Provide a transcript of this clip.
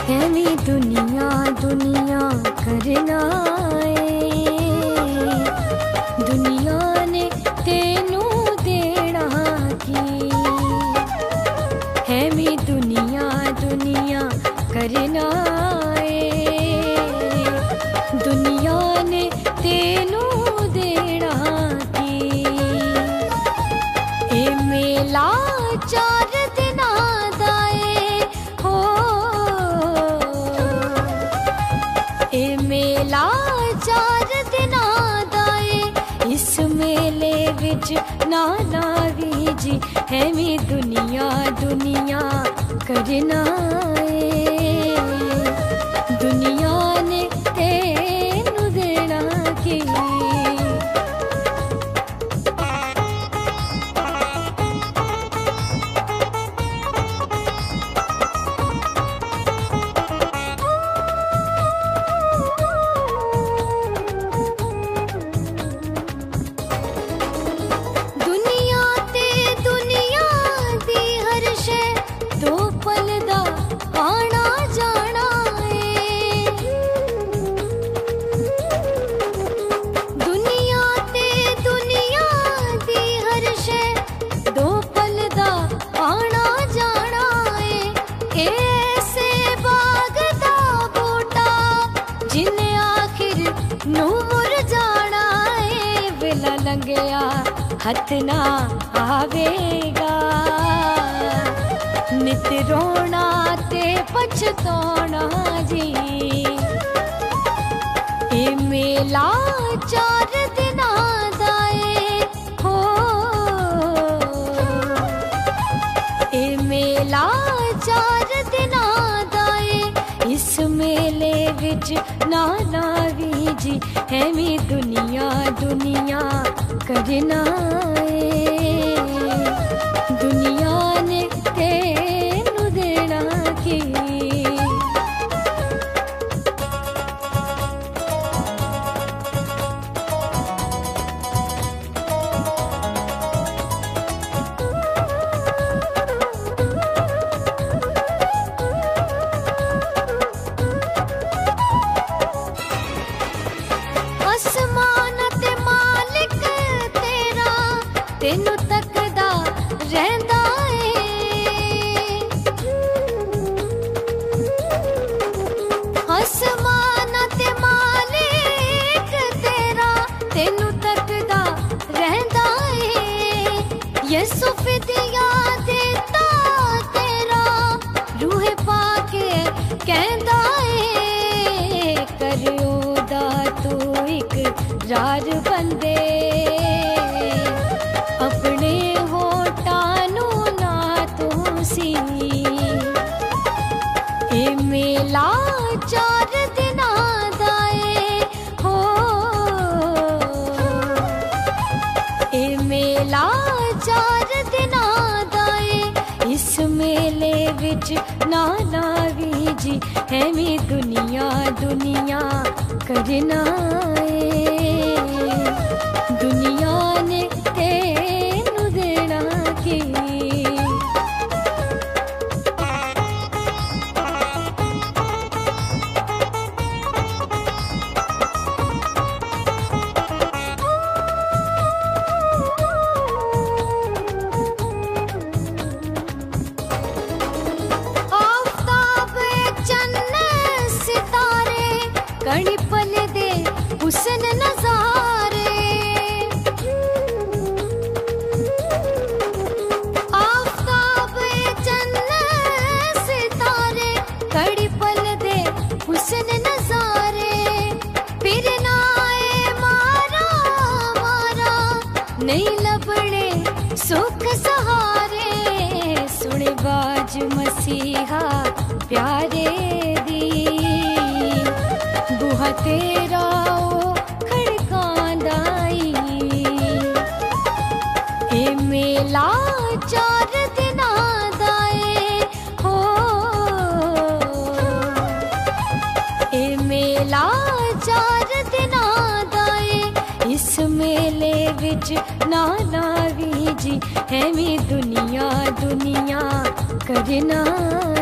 Heavy दुनिया दुनिया करना है, दुनिया ने तेनू देना की। हैवी दुनिया दुनिया करना है, दुनिया ने तेनू देना की। ए मेला 4 दिना दा ए हो, ए मेला 4 दिना दा ए। इस मेले विच नाना वी जी हैवी दुनिया दुनिया करना है, दुनिया ने तेनू देना की। दुनिया ते दुनिया दी हर शै दो पल दा आना जाना है। दुनिया ते दुनिया दी हर शै दो पल दा आना जाना है। ऐसे बाग दा बूटा जिन्ने आखिर नू मुरझाना है। वेला लंघिया हथ ना आवेगा, नित रोना ते पछताना जी। ए मेला 4 दिना दा ए हो, ए मेला 4 दिना दा ए। इस मेले विच नाना वी जी हैवी दुनिया दुनिया करना है, दुनिया ने तेनू देना की। आसमान ते मालिक तेरा तेनू तकदा रहंदा है। आसमान ते मालिक तेरा तेनू तकदा रहंदा है। यसु फिदिया देता तेरा रूह पाके कहंदा है। करियो दा तू इकरार बंदे, अपने होठां नू ना तू सी। ए मेला 4 दिना दा ए हो, ए मेला 4 दिना दा ए। इस मेले विच नाना वी जी हैवी दुनिया दुनिया करना है, दुनिया ने तेनू देना की। आफताब चन्न सितारे कड़ी पल दे हुसन नजारे। आफताब चन्न सितारे कड़ी पल दे हुसन नजारे। फिर नाए मारा मारा नहीं लबड़े सुख सहारे। सुने बाज मसीहा प्यारे दी, बुहा तेरा ओ खड़कांदा ई। ए मेला 4 दिना दा ए हो, ए मेला 4 दिना दा ए। इस मेले विच नाना वी जी हैवी दुनिया दुनिया करना